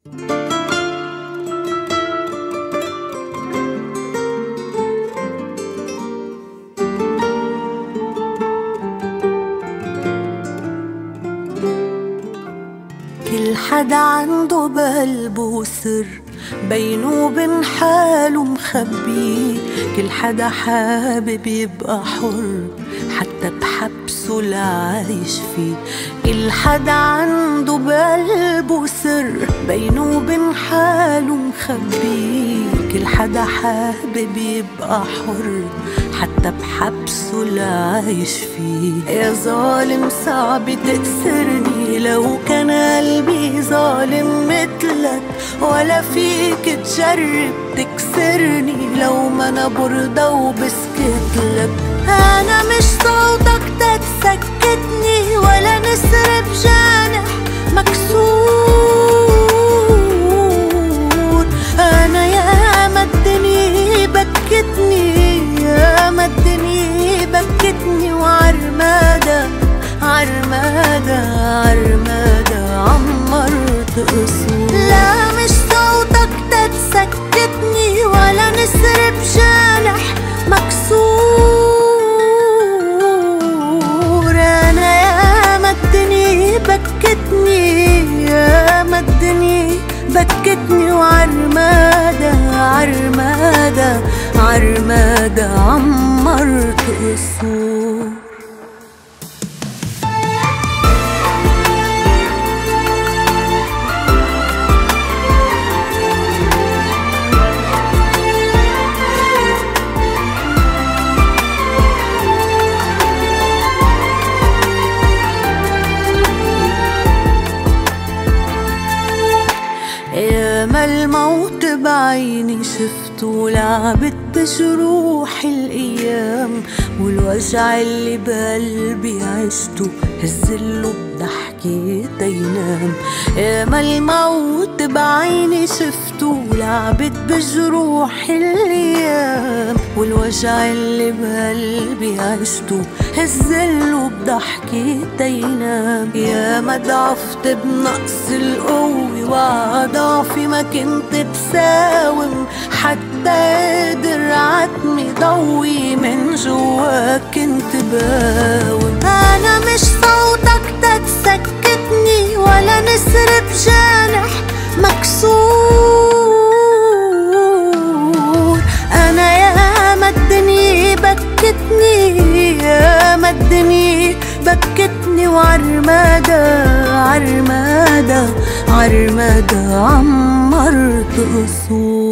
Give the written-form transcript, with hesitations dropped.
كل حدا عنده بقلبه وسر بينه وبين حاله مخبيه، كل حدا حابب يبقى حر حتى بحبسه لعايش فيه. كل حدا عنده بقلبه سر بينه وبين حاله مخبيه، كل حدا حابب يبقى حر حتى بحبسه لعايش فيه. يا ظالم صعب تأسرني لو كان قلبي ظالم مثلك، ولا فيك تجرب تكسرني لو ما انا برضى وبسكتلك. انا مش صوتك تتسكتني ولا نسر بجانح مكسور. انا ياما الدنيا بكتني، ياما الدنيا بكتني، وعرمادة عرمادة عرمادة عمرت قصور. لا مش صوتك تتسكتني ولا نسر بجانح مكسور. انا ياما الدنيا بكتني، ياما الدنيا بكتني، وعرمادة عرمادة عرمادة عمرت قصور. ياما الموت بعيني شفته لعبت بجروح الأيام، والوجع اللي بقلبي عشته هزله بضحكي تينام. ياما الموت بعيني شفته لعبت بجروح الأيام، والوجع اللي بقلبي عشته هزله بضحكي تينام. ياما ضعفت بنقص القوة وضعفي ما كنت بساوم، حتى قادر عتمي ضوي من جوا كنت باوم. انا مش صوتك تتسكتني ولا نسر بجانح مكسور. انا ياما الدنيا بكتني، ياما الدنيا بكتني، وعرمادة عرمادة عرمادة عمرت قصور.